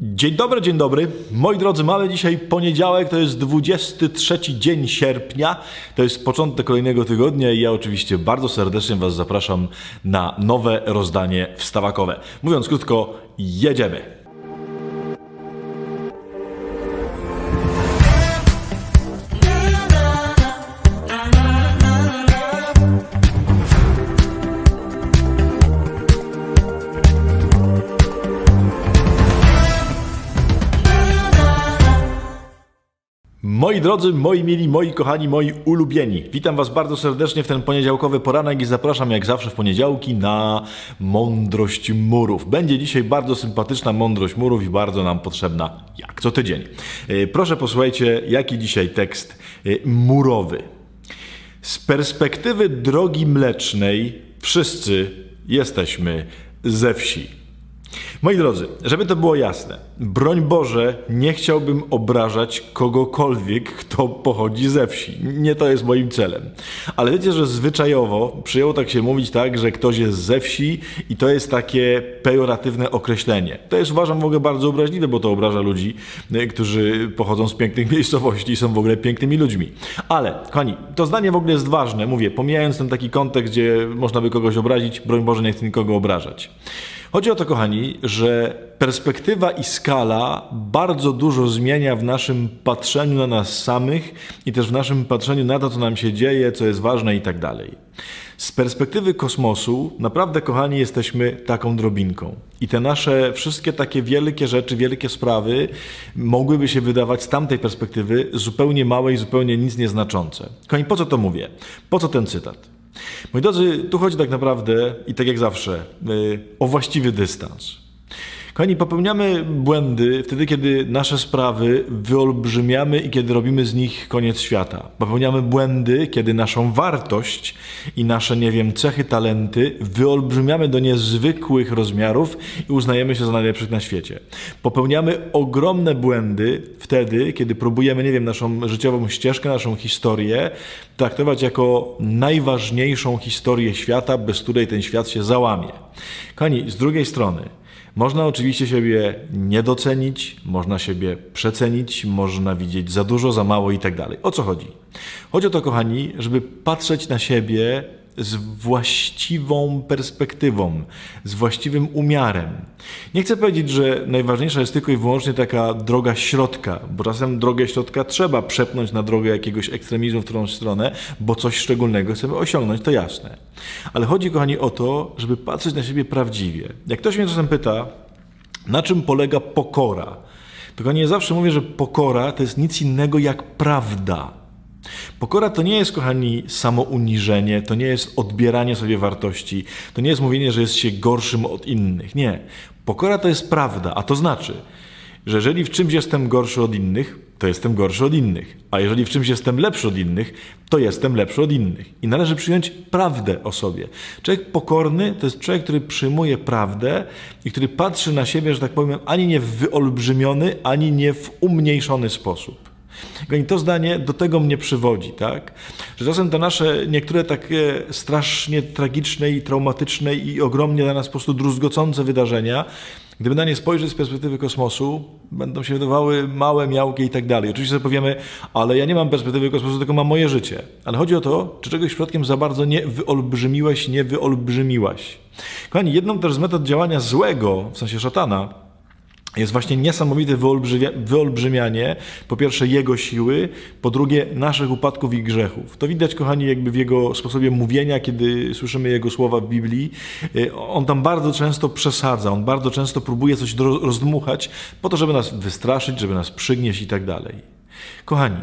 Dzień dobry. Moi drodzy, mamy dzisiaj poniedziałek, to jest 23 dzień sierpnia, to jest początek kolejnego tygodnia i ja oczywiście bardzo serdecznie Was zapraszam na nowe rozdanie wstawakowe. Mówiąc krótko, jedziemy! Moi drodzy, moi mili, moi kochani, moi ulubieni. Witam Was bardzo serdecznie w ten poniedziałkowy poranek i zapraszam jak zawsze w poniedziałki na Mądrość Murów. Będzie dzisiaj bardzo sympatyczna Mądrość Murów i bardzo nam potrzebna jak co tydzień. Proszę posłuchajcie, jaki dzisiaj tekst murowy. Z perspektywy drogi mlecznej wszyscy jesteśmy ze wsi. Moi drodzy, żeby to było jasne, broń Boże, nie chciałbym obrażać kogokolwiek, kto pochodzi ze wsi. Nie to jest moim celem. Ale wiecie, że zwyczajowo przyjęło tak się mówić tak, że ktoś jest ze wsi i to jest takie pejoratywne określenie. To jest, uważam, w ogóle bardzo obraźliwe, bo to obraża ludzi, którzy pochodzą z pięknych miejscowości i są w ogóle pięknymi ludźmi. Ale, kochani, to zdanie w ogóle jest ważne. Mówię, pomijając ten taki kontekst, gdzie można by kogoś obrazić, broń Boże, nie chcę nikogo obrażać. Chodzi o to, kochani, że perspektywa i skala bardzo dużo zmienia w naszym patrzeniu na nas samych i też w naszym patrzeniu na to, co nam się dzieje, co jest ważne i tak dalej. Z perspektywy kosmosu naprawdę, kochani, jesteśmy taką drobinką. I te nasze wszystkie takie wielkie rzeczy, wielkie sprawy mogłyby się wydawać z tamtej perspektywy zupełnie małe i zupełnie nic nieznaczące. Kochani, po co to mówię? Po co ten cytat? Moi drodzy, tu chodzi tak naprawdę, i tak jak zawsze, o właściwy dystans. Kochani, popełniamy błędy wtedy, kiedy nasze sprawy wyolbrzymiamy i kiedy robimy z nich koniec świata. Popełniamy błędy, kiedy naszą wartość i nasze, cechy, talenty wyolbrzymiamy do niezwykłych rozmiarów i uznajemy się za najlepszych na świecie. Popełniamy ogromne błędy wtedy, kiedy próbujemy, naszą życiową ścieżkę, naszą historię traktować jako najważniejszą historię świata, bez której ten świat się załamie. Kochani, z drugiej strony, można oczywiście siebie nie docenić, można siebie przecenić, można widzieć za dużo, za mało i tak dalej. O co chodzi? Chodzi o to, kochani, żeby patrzeć na siebie z właściwą perspektywą, z właściwym umiarem. Nie chcę powiedzieć, że najważniejsza jest tylko i wyłącznie taka droga środka, bo czasem drogę środka trzeba przepnąć na drogę jakiegoś ekstremizmu w którąś stronę, bo coś szczególnego chcemy osiągnąć, to jasne. Ale chodzi, kochani, o to, żeby patrzeć na siebie prawdziwie. Jak ktoś mnie czasem pyta, na czym polega pokora, to kochani, ja zawsze mówię, że pokora to jest nic innego jak prawda. Pokora to nie jest, kochani, samouniżenie, to nie jest odbieranie sobie wartości, to nie jest mówienie, że jest się gorszym od innych. Nie. Pokora to jest prawda, a to znaczy, że jeżeli w czymś jestem gorszy od innych, to jestem gorszy od innych. A jeżeli w czymś jestem lepszy od innych, to jestem lepszy od innych. I należy przyjąć prawdę o sobie. Człowiek pokorny to jest człowiek, który przyjmuje prawdę i który patrzy na siebie, że tak powiem, ani nie w wyolbrzymiony, ani nie w umniejszony sposób. I to zdanie do tego mnie przywodzi, tak? Że czasem te nasze niektóre takie strasznie tragiczne i traumatyczne i ogromnie dla nas po prostu druzgocące wydarzenia, gdyby na nie spojrzeć z perspektywy kosmosu, będą się wydawały małe, miałkie i tak dalej. Oczywiście sobie powiemy, ale ja nie mam perspektywy kosmosu, tylko mam moje życie. Ale chodzi o to, czy czegoś przypadkiem za bardzo nie wyolbrzymiłeś, nie wyolbrzymiłaś. Kochani, jedną też z metod działania złego, w sensie szatana, jest właśnie niesamowite wyolbrzymianie, po pierwsze jego siły, po drugie naszych upadków i grzechów. To widać, kochani, jakby w jego sposobie mówienia, kiedy słyszymy jego słowa w Biblii. On tam bardzo często przesadza, on bardzo często próbuje coś rozdmuchać po to, żeby nas wystraszyć, żeby nas przygnieść i tak dalej. Kochani,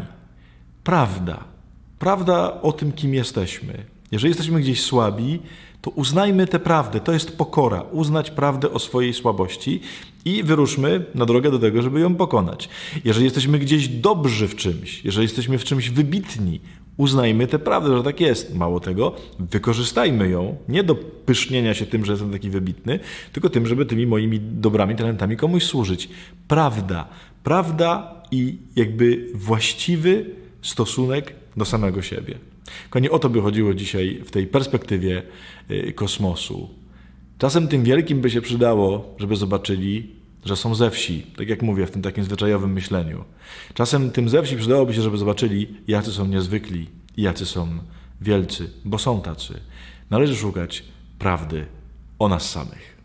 prawda o tym, kim jesteśmy. Jeżeli jesteśmy gdzieś słabi, to uznajmy tę prawdę. To jest pokora. Uznać prawdę o swojej słabości i wyruszmy na drogę do tego, żeby ją pokonać. Jeżeli jesteśmy gdzieś dobrzy w czymś, jeżeli jesteśmy w czymś wybitni, uznajmy tę prawdę, że tak jest. Mało tego, wykorzystajmy ją nie do pysznienia się tym, że jestem taki wybitny, tylko tym, żeby tymi moimi dobrami, talentami komuś służyć. Prawda i jakby właściwy stosunek do samego siebie. Kochani, o to by chodziło dzisiaj w tej perspektywie kosmosu. Czasem tym wielkim by się przydało, żeby zobaczyli, że są ze wsi, tak jak mówię, w tym takim zwyczajowym myśleniu. Czasem tym ze wsi przydałoby się, żeby zobaczyli, jacy są niezwykli i jacy są wielcy, bo są tacy. Należy szukać prawdy o nas samych.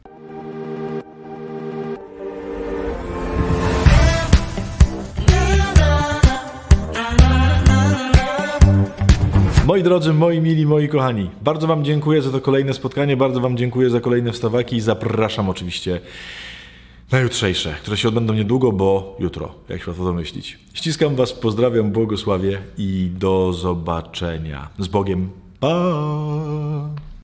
Moi drodzy, moi mili, moi kochani, bardzo wam dziękuję za to kolejne spotkanie, bardzo wam dziękuję za kolejne wstawaki i zapraszam oczywiście na jutrzejsze, które się odbędą niedługo, bo jutro, jak się łatwo domyślić. Ściskam was, pozdrawiam, błogosławię i do zobaczenia. Z Bogiem. Pa!